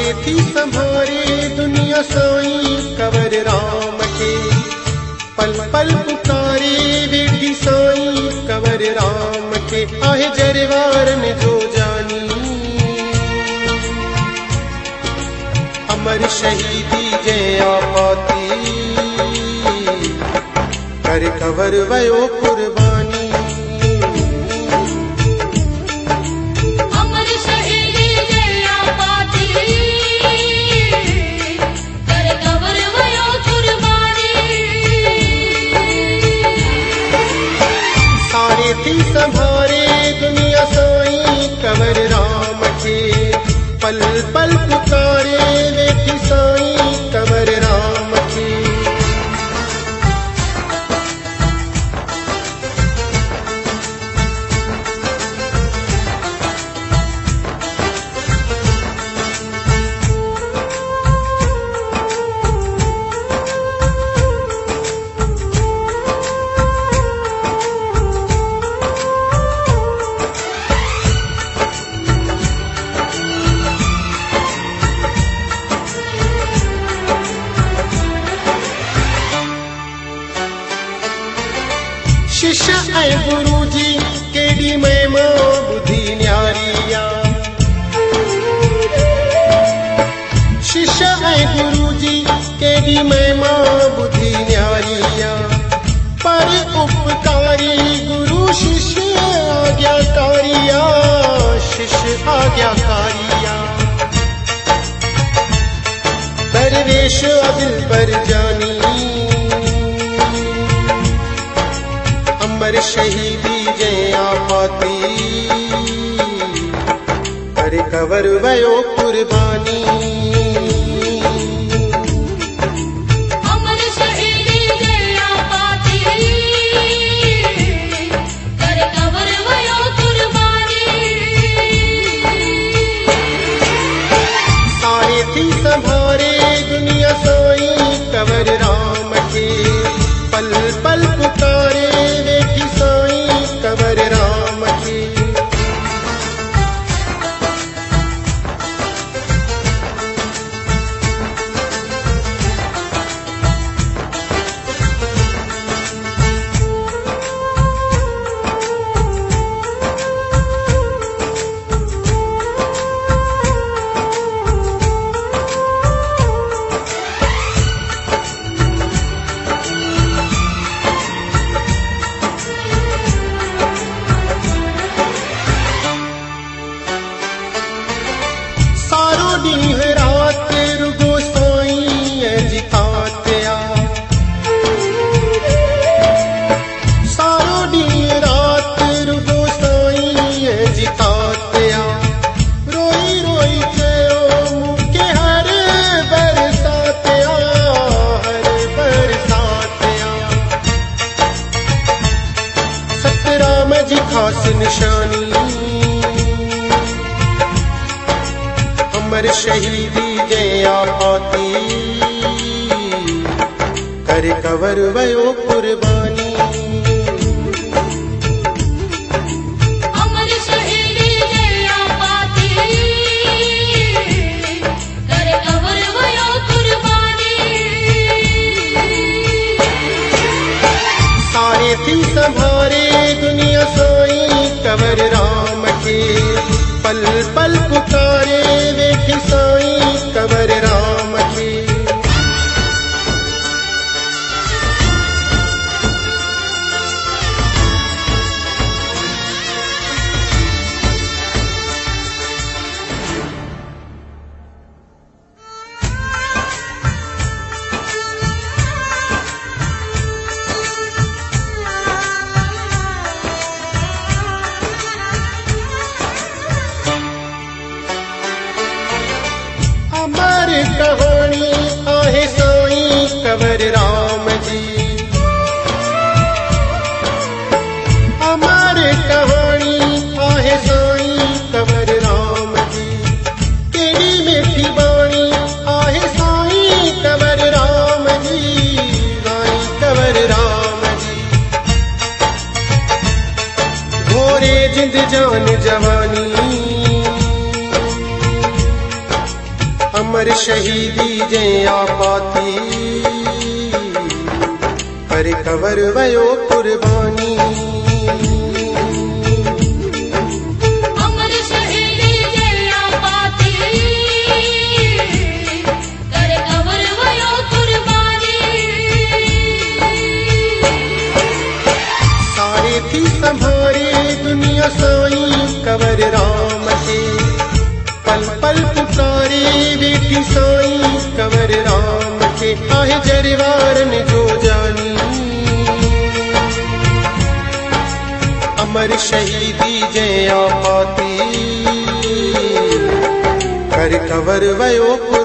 सारे थी संभारे दुनिया साईं कवर राम के, पल पल पुकारे वेठी साईं कवर राम के। आहे जरवारन जो जानी अमर शहीदी जय आपाती, कर कवर वयो कुर्बानी। अमर शहीदी जय आपाती, कर कवर वयो कुर्बानी। सारे थी संभारे दुनिया साईं कवर राम के, पल पल पुकारे वेठी साईं कवर राम के। शिष्य ऐं गुरु जी केड़ी महिमा बुधी न्यारिया, शिष्य ऐं गुरु जी केड़ी महिमा बुधी न्यारिया। पर उपकारी गुरु शिष्य आज्ञाकारिया, शिष्य आज्ञाकारिया। दरवेश अदिल पर जानी अमर शहीदी जय आपाती, कर कवर वयो कुर्बानी। अमर शहीदी जय आपाती, कर कवर वयो कुर्बानी। सारे थी संभारे दुनिया साईं कवर राम के, पल पल पुकारे वेठी साईं कवर राम के। ॾींहुं राति रुगो साईं जी तातिया, सारो ॾींहुं राति रुगो साईं जी तातिया। रोई रोई चयो मूंखे हर बरसातिया, हर बरसातिया। सतराम जी ख़ासि निशानी अमर शहीदी जय आपाती, कर कवर वयो कुर्बानी। अमर शहीदी जय आपाती, कर कवर वयो कुर्बानी। सारे थी संभारे दुनिया साईं कवर राम के, पल पल पुकारे वेठी साईं कवर राम के। जया पाती करे कवर वयो कुर्बानी अमर शहीदी जया पाती करे कवर वयो कुर्बानी सारे थी संभारे दुनिया साईं कवर राम के पल पल पुकारे बेटी साईं कवर राम के आहे जरवारन जो जानी अमर शहीदी जया पाती कर कवर वयो